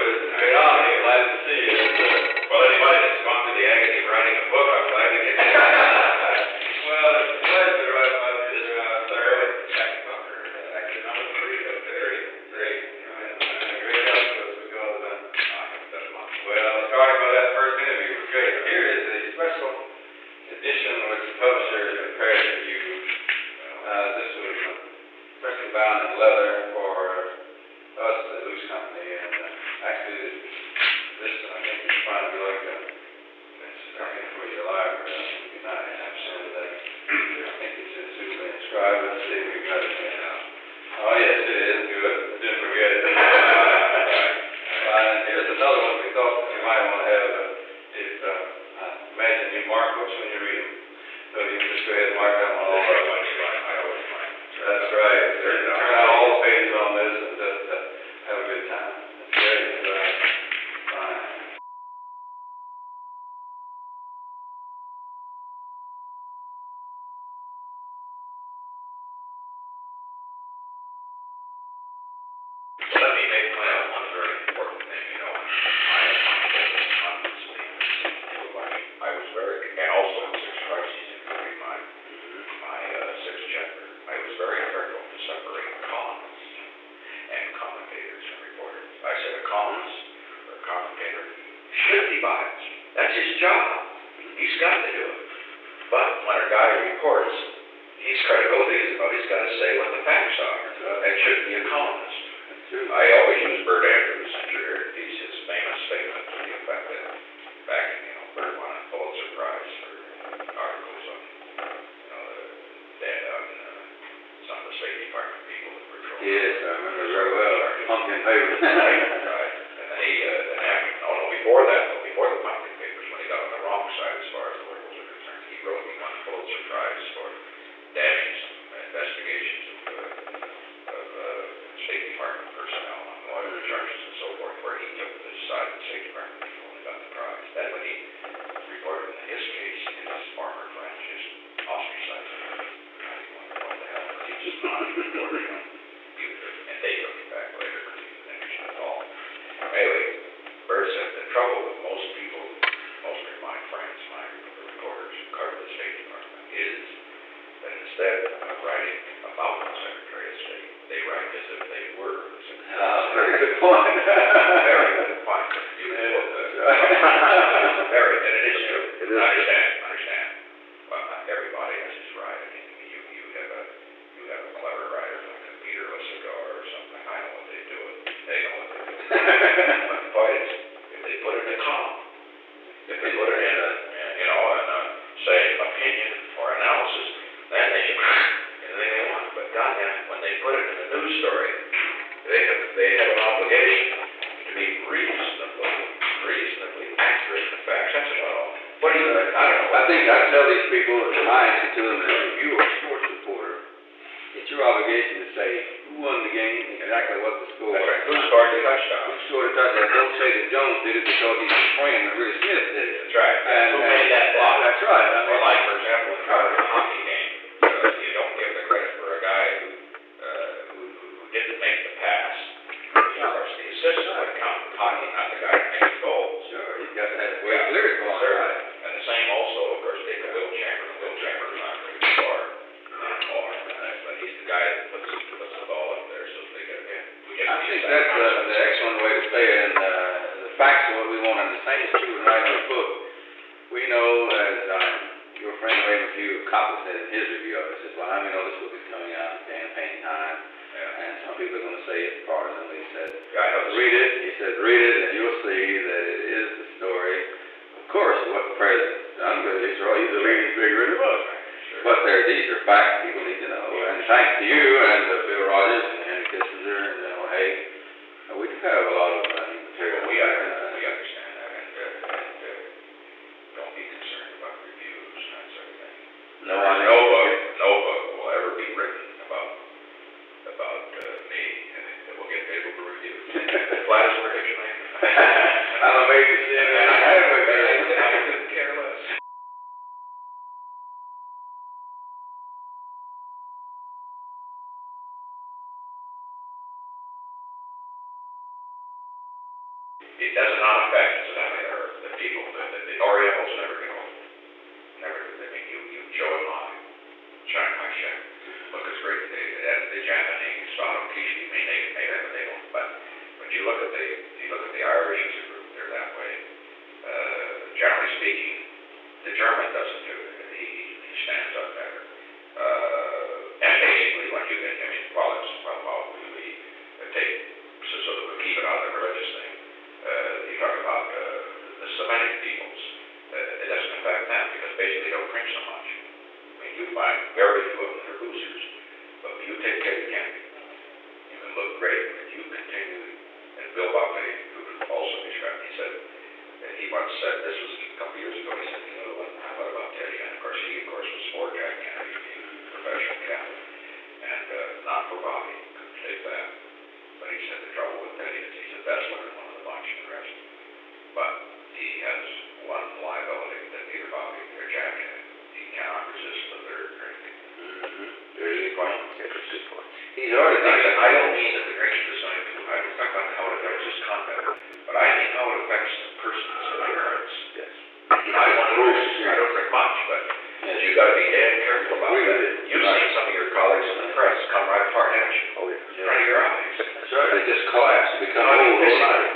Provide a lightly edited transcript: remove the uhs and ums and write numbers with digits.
Glad to see you. Well, anybody that's gone through the agony of writing a book, I'm glad to get you. Well, it's a pleasure to write about this, sir. Second book, actually, number 3, but very great. Great help to us because, well, starting with that first interview was great. Here is a special edition which the publisher has prepared for you. This was specially bound in leather for us at Loose Company, and actually, this I think is trying to be like something for your library. It'd be nice. And I think it's suitably inscribed. Let's see if we got it now. Oh yes, it is. Good. Didn't forget it. And here's another one we thought that you might want to have. I imagine you mark books when you read them, so you can just go ahead and mark that one all over. I always find. That's right. Turn out all the pages on this and just have a good time. That's great. Fine. Let me make point out one very important thing. You know, I was very, and also in 6 crises, including my 6th chapter, I was very careful to separate columnists and commentators and reporters. I said a columnist or a commentator should be biased. That's his job. He's got to do it. But when a guy reports, his credibility is about he's got to say what the facts are. That shouldn't be a columnist. I always use Bert Andrews' his famous statement to the effect that back in, Bert won a Pulitzer Prize for articles on, some of the State Department people that were trolling. Yes, I remember very well. Pumpkin papers. Right. And then before the pumpkin papers, when he got on the wrong side as far as the liberals are concerned, he wrote he won a Pulitzer Prize for damning some investigations of State Department personnel on lawyer charges and so forth, where he took the side of the State Department people and got the prize. Then when he reported in his case, his former friends just ostracized him. He wondered what the hell, because he just not reported him. And they took him back later because he didn't mention at all. Anyway, Bert said the trouble with most people, most of my friends, my reporters who cover the State Department, is that instead of writing about the Secretary of State, they write as if they were the Secretary of State. Very good point. Very good point. You quote that. Very, and it is true. Understand. Well, not everybody has his right. I mean, you have a clever writer like a Peter Lysagar or something. I know what they do. They know what they do. But the point is, if they put it in a column, if they put it in say, opinion or analysis, then they can anything they want. But goddamn, when they put it in a news story, they have an obligation to be reasonably accurate in the facts. That's about all. What do you think? I don't know. I think I tell these people, and I answer to them as if you were a sports reporter, it's your obligation to say who won the game, exactly what the score was. That's right. Who scored the touchdown? Who scored the touchdown? Don't say that Jones did it because he's a friend and Willie Smith did it. That's right. And who made that block? That's right. I mean, or like, for example, in a hockey game, you don't give the credit for a guy who didn't make the pass. Of course, the assistant would count in hockey, not the guy who makes the goal. Sure, he's got that way lyrical on it. Right. And the same also, of course, take the Will Chamberlain. Will Chamberlain's not going to score anymore, but he's the guy that puts the ball up there so they get a hit. I think that's the excellent way to say it, and the facts are what we want, and the same is true in writing a book. We know, as your friend Raymond Hugh Coppola said in his review of it, says, well, we know this book is coming out in campaign time, and some people are going to say it's partisan. He said, read it. He said, read it, and you'll see that it is the story. Of course, what the president's done, but he's the leading figure in the book. Sure. But these are facts people need to know. And thanks to you and Bill Rogers and Henry Kissinger and Haig, we do have a lot of material. We understand that, and don't be concerned about reviews and that sort of thing. No book will ever be written about me, and it will get favorable reviews. Flat as prediction. I'm amazed to see it, and I couldn't care less. It does not affect, incidentally, the people, the Orientals never go. Never, I mean, you show them on Shanghai Shek. Look, it's great. The Japanese, Sano Kishi, I mean, they have, they don't, but you look at the Irish as a group, they're that way. Generally speaking, the German doesn't do it. He stands up better. And basically, when you get, I mean, while we take, so that we keep it out of the religious thing, you talk about the Semitic peoples. It doesn't affect them because basically they don't drink so much. I mean, you find very few of them that are boozers, but when you take care of candy, you can look great, but you continue. And Bill Buckley, who also described, he said, he once said, this was a couple years ago, he said, you know what about Teddy? And of course, was for Jack Kennedy, being a professional captain, and not for Bobby, couldn't take that. But he said the trouble with Teddy is he's the best looking one of the bunch and the rest. But he has one liability that neither Bobby or Jack had. He cannot resist the third drink. Very good point. He's already said, I don't mean that the drink is designed to, I don't talk about how it affects his conduct, but I mean how it affects the person's appearance. Yes. I don't drink much, but you got to be damn careful about that. You've seen some of your colleagues in the press come right apart at you. Oh, yeah. In front of your eyes. That's right. They just collapse, become old overnight.